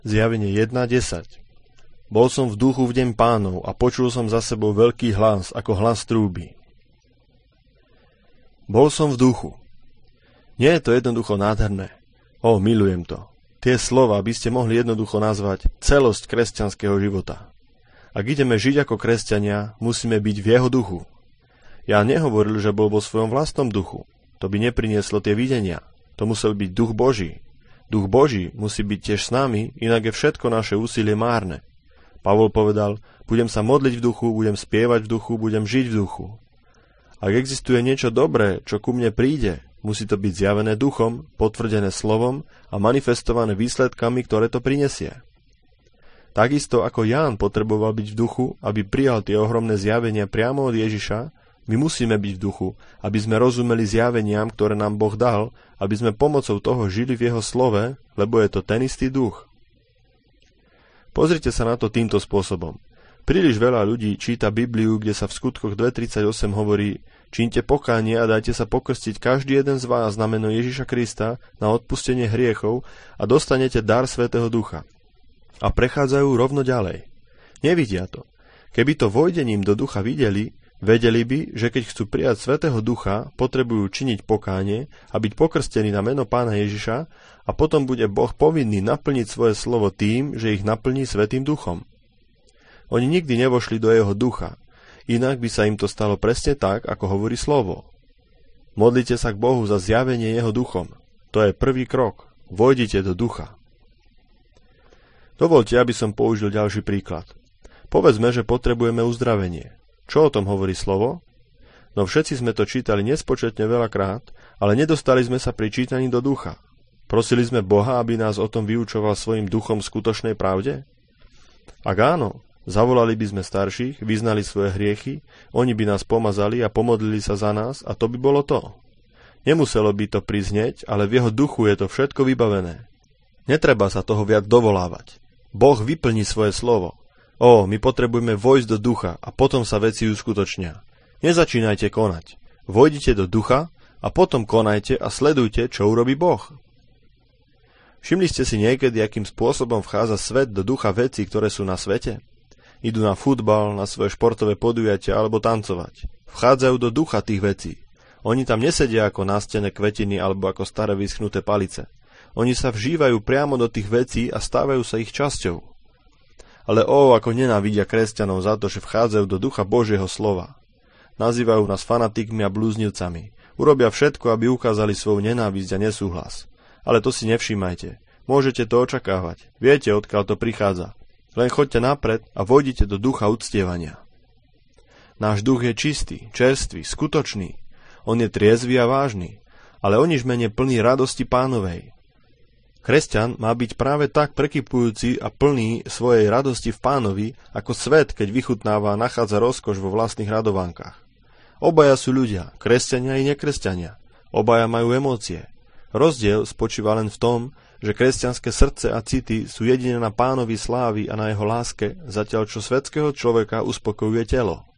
Zjavenie 1:10. Bol som v duchu v deň Pánov a počul som za sebou veľký hlas, ako hlas trúby. Bol som v duchu. Nie je to jednoducho nádherné. Milujem to. Tie slova by ste mohli jednoducho nazvať celosť kresťanského života. Ak ideme žiť ako kresťania, musíme byť v jeho duchu. Ja nehovoril, že bol vo svojom vlastnom duchu. To by neprinieslo tie videnia. To musel byť duch Boží. Duch Boží musí byť tiež s nami, inak je všetko naše úsilie márne. Pavol povedal, budem sa modliť v duchu, budem spievať v duchu, budem žiť v duchu. Ak existuje niečo dobré, čo ku mne príde, musí to byť zjavené duchom, potvrdené slovom a manifestované výsledkami, ktoré to prinesie. Takisto ako Ján potreboval byť v duchu, aby prijal tie ohromné zjavenia priamo od Ježiša, my musíme byť v duchu, aby sme rozumeli zjaveniam, ktoré nám Boh dal, aby sme pomocou toho žili v jeho slove, lebo je to ten istý duch. Pozrite sa na to týmto spôsobom. Príliš veľa ľudí číta Bibliu, kde sa v skutkoch 2:38 hovorí: čínte pokánie a dajte sa pokrstiť každý jeden z vás na meno Ježiša Krista na odpustenie hriechov a dostanete dar Svätého Ducha. A prechádzajú rovno ďalej. Nevidia to. Keby to vojdením do ducha videli, vedeli by, že keď chcú prijať Svätého Ducha, potrebujú činiť pokánie a byť pokrstení na meno Pána Ježiša a potom bude Boh povinný naplniť svoje slovo tým, že ich naplní Svätým Duchom. Oni nikdy nevošli do jeho ducha, inak by sa im to stalo presne tak, ako hovorí slovo. Modlite sa k Bohu za zjavenie jeho duchom. To je prvý krok. Vojdite do ducha. Dovoľte, aby som použil ďalší príklad. Povedzme, že potrebujeme uzdravenie. Čo o tom hovorí slovo? No všetci sme to čítali nespočetne veľakrát, ale nedostali sme sa pri čítaní do ducha. Prosili sme Boha, aby nás o tom vyučoval svojim duchom v skutočnej pravde? Ak áno, zavolali by sme starších, vyznali svoje hriechy, oni by nás pomazali a pomodlili sa za nás a to by bolo to. Nemuselo by to priznieť, ale v jeho duchu je to všetko vybavené. Netreba sa toho viac dovolávať. Boh vyplní svoje slovo. My potrebujeme vojsť do ducha a potom sa veci uskutočnia. Nezačínajte konať. Vojdite do ducha a potom konajte a sledujte, čo urobí Boh. Všimli ste si niekedy, akým spôsobom vchádza svet do ducha vecí, ktoré sú na svete? Idú na futbal, na svoje športové podujatia alebo tancovať. Vchádzajú do ducha tých vecí. Oni tam nesedia ako nástené kvetiny alebo ako staré vyschnuté palice. Oni sa vžívajú priamo do tých vecí a stávajú sa ich časťou. Ale ako nenávidia kresťanov za to, že vchádzajú do ducha Božieho slova. Nazývajú nás fanatikmi a blúznivcami. Urobia všetko, aby ukázali svoju nenávisť a nesúhlas. Ale to si nevšímajte. Môžete to očakávať. Viete, odkiaľ to prichádza. Len choďte napred a vojdite do ducha uctievania. Náš duch je čistý, čerstvý, skutočný. On je triezvy a vážny, ale o nič menej plný radosti Pánovej. Kresťan má byť práve tak prekypujúci a plný svojej radosti v Pánovi, ako svet, keď vychutnáva a nachádza rozkoš vo vlastných radovánkach. Obaja sú ľudia, kresťania i nekresťania. Obaja majú emócie. Rozdiel spočíva len v tom, že kresťanské srdce a city sú jediné na Pánovi slávy a na jeho láske, zatiaľ čo svetského človeka uspokojuje telo.